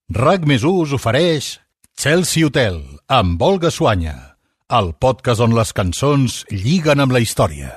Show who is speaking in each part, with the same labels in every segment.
Speaker 1: RAC+1 us ofereix Chelsea Hotel amb Olga Suanya, el podcast on les cançons lliguen amb la història.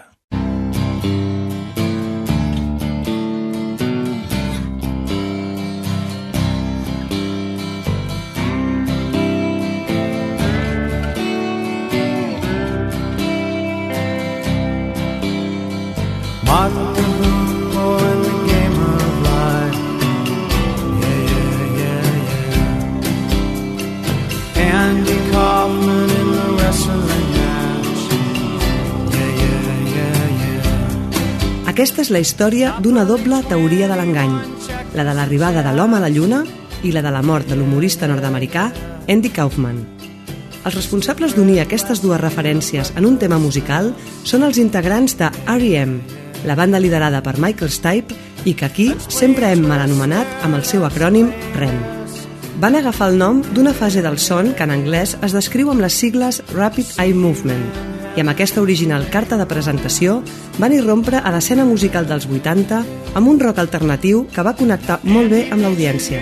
Speaker 2: Aquesta és la història d'una doble teoria de l'engany, la de l'arribada de l'home a la lluna i la de la mort de l'humorista nord-americà Andy Kaufman. Els responsables d'unir aquestes dues referències en un tema musical són els integrants de R.E.M., la banda liderada per Michael Stipe i que aquí sempre hem mal anomenat amb el seu acrònim REM. Van agafar el nom d'una fase del son que en anglès es descriu amb les sigles Rapid Eye Movement, i amb aquesta original carta de presentació van irrompre a l'escena musical dels 80 amb un rock alternatiu que va connectar molt bé amb l'audiència.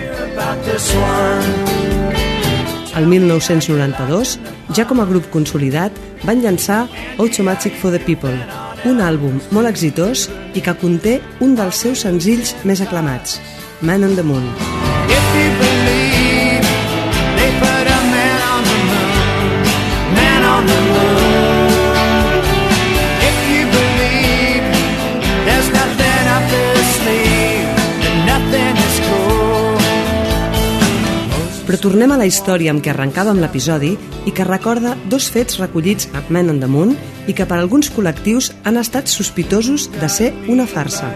Speaker 2: El 1992, ja com a grup consolidat, van llançar Automatic for the People, un àlbum molt exitós i que conté un dels seus senzills més aclamats, Man on the Moon. Però tornem a la història amb què arrencàvem l'episodi i que recorda dos fets recollits a Man on the Moon i que per alguns col·lectius han estat sospitosos de ser una farsa.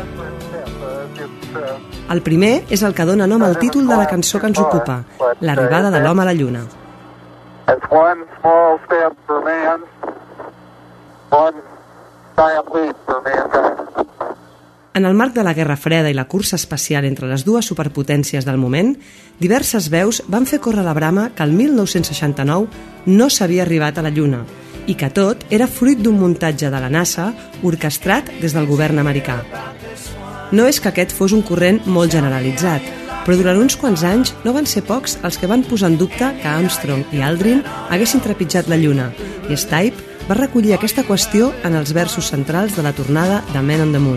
Speaker 2: El primer és el que dona nom al títol de la cançó que ens ocupa, l'arribada de l'home a la lluna. En el marc de la Guerra Freda i la cursa espacial entre les dues superpotències del moment, diverses veus van fer córrer la brama que el 1969 no s'havia arribat a la Lluna i que tot era fruit d'un muntatge de la NASA orquestrat des del govern americà. No és que aquest fos un corrent molt generalitzat, però durant uns quants anys no van ser pocs els que van posar en dubte que Armstrong i Aldrin haguessin trepitjat la Lluna, i Stipe va recollir aquesta qüestió en els versos centrals de la tornada de Man on the Moon.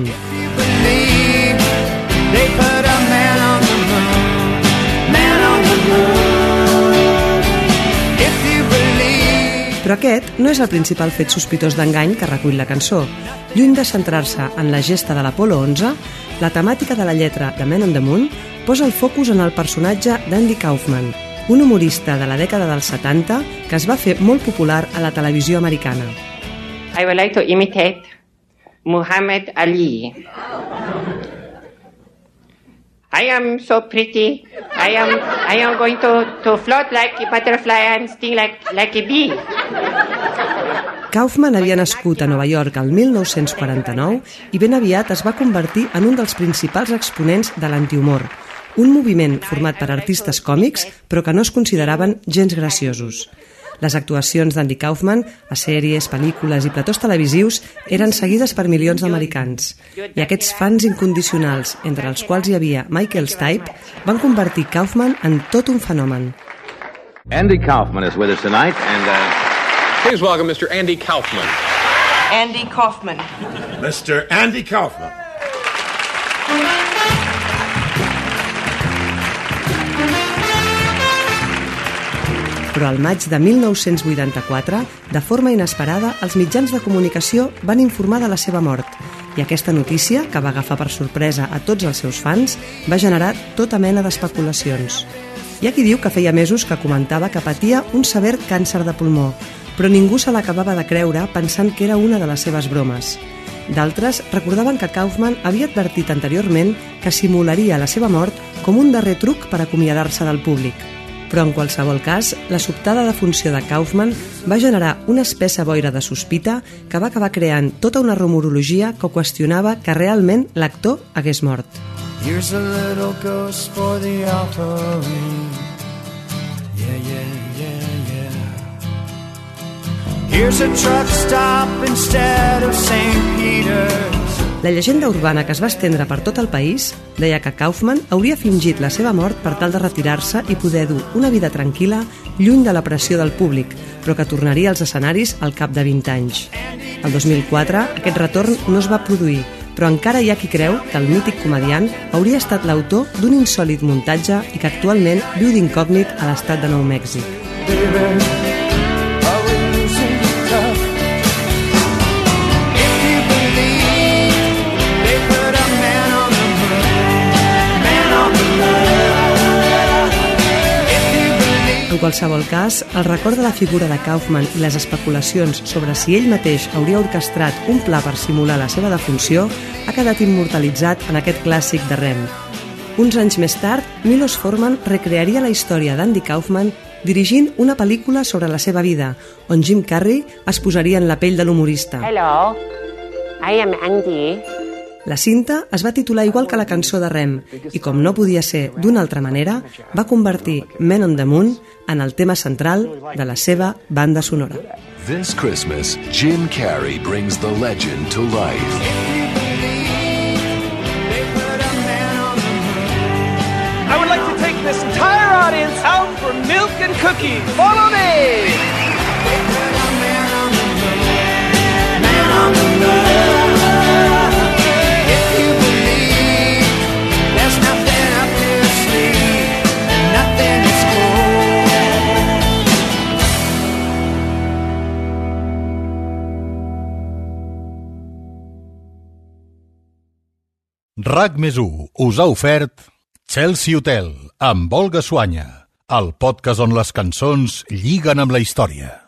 Speaker 2: Però aquest no és el principal fet sospitós d'engany que recull la cançó. Lluny de centrar-se en la gesta de l'Apollo 11, la temàtica de la lletra de Man on the Moon posa el focus en el personatge d'Andy Kaufman, un humorista de la dècada dels 70 que es va fer molt popular a la televisió americana.
Speaker 3: I would like to imitate Muhammad Ali. I am so pretty. I am going to float like a butterfly and sting like a bee.
Speaker 2: Kaufman havia nascut a Nova York el 1949 i ben aviat es va convertir en un dels principals exponents de l'antihumor, un moviment format per artistes còmics però que no es consideraven gens graciosos. Les actuacions d'Andy Kaufman a sèries, pel·lícules i platós televisius eren seguides per milions d'americans. I aquests fans incondicionals, entre els quals hi havia Michael Stipe, van convertir Kaufman en tot un fenomen.
Speaker 4: Andy Kaufman is with us tonight and
Speaker 5: please welcome Mr. Andy Kaufman.
Speaker 6: Andy Kaufman.
Speaker 5: Mr. Andy Kaufman.
Speaker 2: Però al maig de 1984, de forma inesperada, els mitjans de comunicació van informar de la seva mort i aquesta notícia, que va agafar per sorpresa a tots els seus fans, va generar tota mena d'especulacions. Hi ha qui diu que feia mesos que comentava que patia un sever càncer de pulmó, però ningú se l'acabava de creure pensant que era una de les seves bromes. D'altres recordaven que Kaufman havia advertit anteriorment que simularia la seva mort com un darrer truc per acomiadar-se del públic. Però en qualsevol cas, la sobtada defunció de Kaufman va generar una espessa boira de sospita que va acabar creant tota una rumorologia que qüestionava que realment l'actor hagués mort. Here's a little ghost for the offering. Yeah, yeah, yeah, yeah. Here's a truck stop instead of St. Peter's. La llegenda urbana que es va estendre per tot el país deia que Kaufman hauria fingit la seva mort per tal de retirar-se i poder dur una vida tranquil·la lluny de la pressió del públic, però que tornaria als escenaris al cap de 20 anys. El 2004 aquest retorn no es va produir, però encara hi ha qui creu que el mític comediant hauria estat l'autor d'un insòlit muntatge i que actualment viu d'incògnit a l'estat de Nou Mèxic. En qualsevol cas, el record de la figura de Kaufman i les especulacions sobre si ell mateix hauria orquestrat un pla per simular la seva defunció ha quedat immortalitzat en aquest clàssic de Rem. Uns anys més tard, Milos Forman recrearia la història d'Andy Kaufman dirigint una pel·lícula sobre la seva vida, on Jim Carrey es posaria en la pell de l'humorista.
Speaker 3: Hello, I am Andy.
Speaker 2: La cinta es va titular igual que la cançó de Rem i, com no podia ser d'una altra manera, va convertir Men on the Moon en el tema central de la seva banda sonora.
Speaker 7: This Christmas, Jim Carrey brings the legend to life.
Speaker 8: I would like to take this entire audience out for milk and cookies. Follow me!
Speaker 1: RAC+1 us ha ofert Chelsea Hotel amb Olga Suanya, el podcast on les cançons lliguen amb la història.